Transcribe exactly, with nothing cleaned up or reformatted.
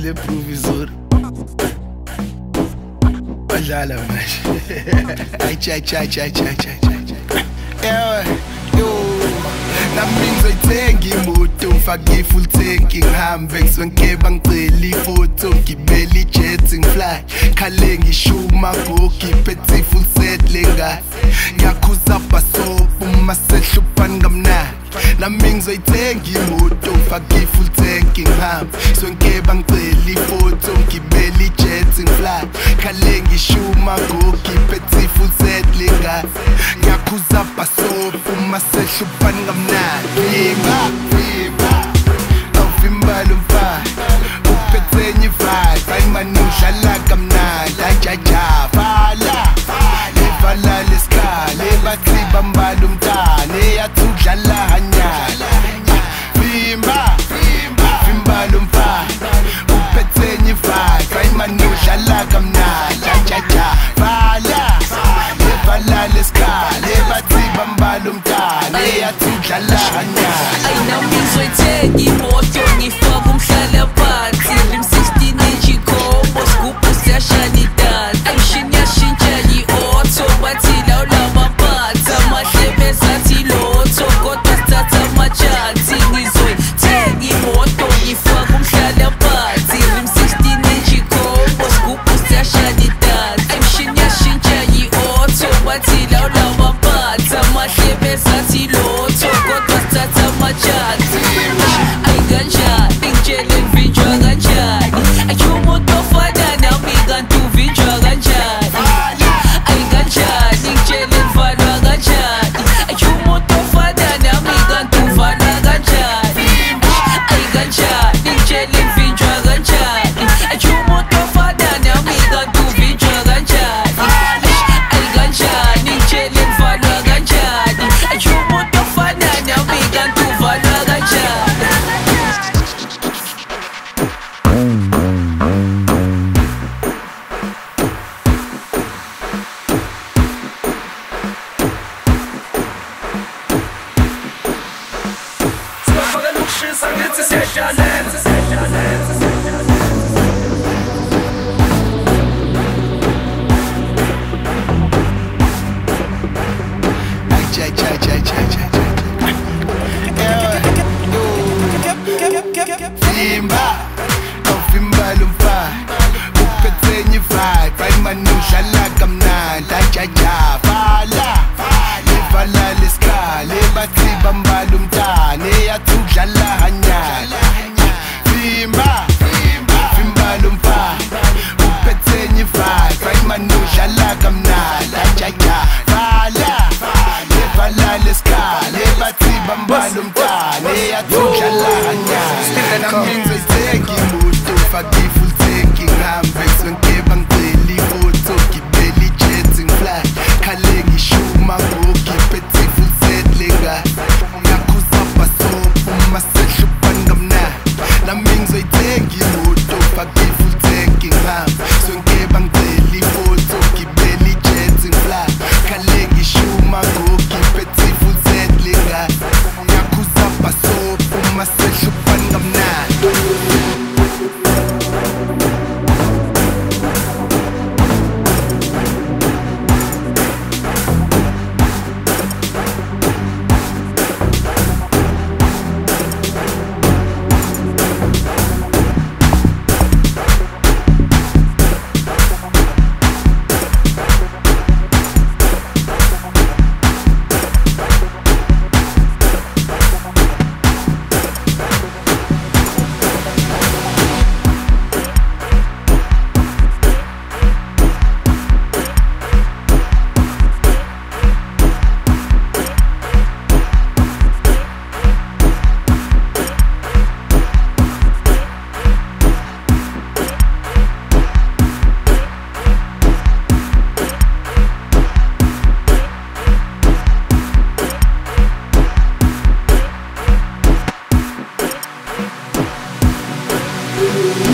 le provisor badlala manje ay cha cha cha cha cha ewe yo nami ngizoyithenga imoto ngifake full tank ngihambe ngisonke bangicela ifoto ngibele ijet ngifly khale ngishuma ngokiphethe full set lenga ngiyakhuza baso uma sehlupani ngamna nami ngizoyithenga imoto ngifake full tank ngihambe sonke bangicela ifoto ngibele ijet ngifly khale ngishuma ngokiphethe full set lenga ngiyakhuza baso uma sehlupani ngamna Viva, viva, ovimba lumfa uphethe enye vibe ayimanusha la kamnandi ajaja vala levala lesikhala ebathi bambala umntana eyathudlala hanyala Vimba, vimba lumfa uphethe enye vibe ayimanusha la kamnandi ajaja vala levala lesikhala ebathi bambala umntana eyathudlala hanyala Ayinami ngizoyithenga imoto ngifake umhlala phansi Rim sixteen inch combo scoop siyashaya idansi Ayishini yashintsha yi-auto bathi lawo lamaphatha amahlebe ezathi lotho kodwa sithatha amachansi Ngizoyithenga imoto ngifake umhlala phansi Rim sixteen inch combo scoop siyashaya idansi Ayishini yashintsha yi-auto bathi lawo lamaphatha amahlebe ezathi lotho kodwa sithatha amachansi Ayinganjani ngitshele ngivinjwa kanjani Ayumuntu ofana nami kanti uvinjwa kanjani Ayinganjani ngitshele ngivalwa kanjani Ayumuntu ofana nami kanti uvalwa kanjani Ayinganjani ngitshele ngivinjwa kanjani Ayumuntu ofana nami kanti uvinjwa kanjani Ayinganjani ngitshele ngivalwa kanjani Ayumuntu ofana nami kanti uvalwa kanjani Cha cha cha cha cha Vimba, ovimba lumfa uphethe enye vibe ayimanusha la kamnandi ajaja vala levala lesikhala ebathi bambala umntana eyathudlala hanyala Vimba, vimba lumfa uphethe enye vibe ayimanusha la kamnandi ajaja vala levala lesikhala ebathi bambala umntana eyathudlala hanyala nami ngizoyithenga imoto ngifake full tank ngihambe sonke bangicela ifoto ngibele ijet ngifly khale ngishuma ngokiphethe full set lenga ngiyakhuza baso uma sehlupani ngamnandi nami ngizoyithenga imoto ngifake full tank ngihambe sonke bangicela ifoto ngibele ijet ngifly khale ngishuma ngokiphethe full set lenga ngiyakhuza baso uma sehlupani ngamnandi We'll be right back.